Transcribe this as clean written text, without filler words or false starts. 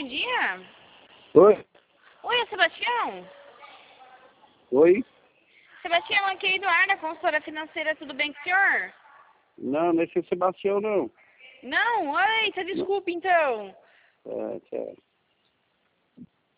bom dia. Oi? Oi, é Sebastião? Oi? Sebastião, aqui é Eduarda, consultora financeira, tudo bem com o senhor? Não, não é seu Sebastião, não. Não? Eita, desculpe então. Tchau.